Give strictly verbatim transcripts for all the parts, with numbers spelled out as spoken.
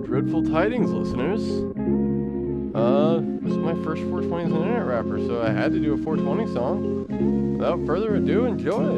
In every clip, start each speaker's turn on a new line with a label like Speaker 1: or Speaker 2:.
Speaker 1: Dreadful tidings, listeners. Uh, this is my first four twenty as an internet rapper, so I had to do a four twenty song. Without further ado, enjoy.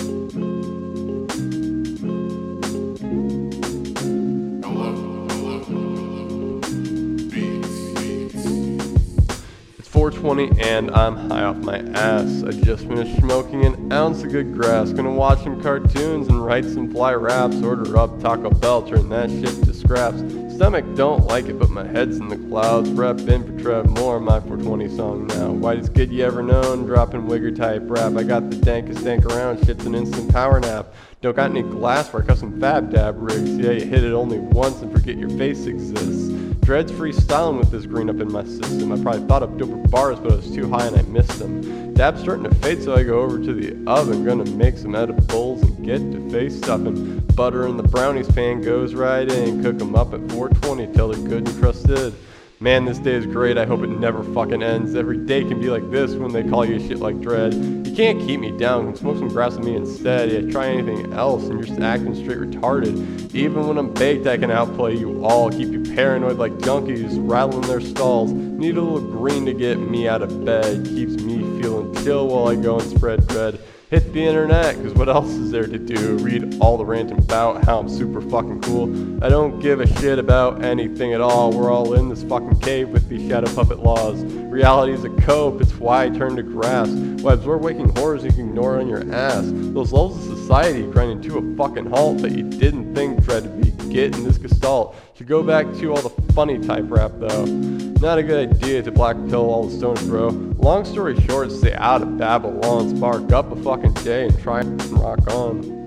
Speaker 1: It's four twenty and I'm high off my ass. I just finished smoking an ounce of good grass. Gonna watch some cartoons and write some fly raps. Order up Taco Bell, turn that shit to scraps. Stomach don't like it, but my head's in the clouds. Rep in for Trev Moore, my four twenty song now. Whitest kid you ever known, dropping wigger type rap. I got the dankest dank around, shit's an instant power nap. Don't got any glassware, custom fab dab rigs. Yeah, you hit it only once and forget your face exists. Dread's freestyling with this green up in my system. I probably thought of doper bars, but I was too high and I missed them. Dab's starting to fade, so I go over to the oven. Gonna make some edibles and get to face stuffing. Butter in the brownies pan goes right in. Cook them up at four twenty till they're good and crusted. Man, this day is great, I hope it never fucking ends. Every day can be like this when they call you shit like Dread. You can't keep me down, come smoke some grass with me instead. Yeah, try anything else and you're just acting straight retarded. Even when I'm baked, I can outplay you all. Keep you paranoid like junkies, rattling their stalls. Need a little green to get me out of bed. Keeps me feeling chill while I go and spread dread. Hit the internet, cause what else is there to do? Read all the ranting about how I'm super fucking cool. I don't give a shit about anything at all. We're all in this fucking cave with these shadow puppet laws. Reality is a cope, it's why I turn to grass. Why absorb waking horrors you can ignore on your ass. Those levels of society grinding to a fucking halt that you didn't think Dread to be getting this gestalt. Should go back to all the funny type rap though. Not a good idea to black pill all the stones, bro. Long story short, stay out of Babylon. Spark up a fucking J and try and rock on.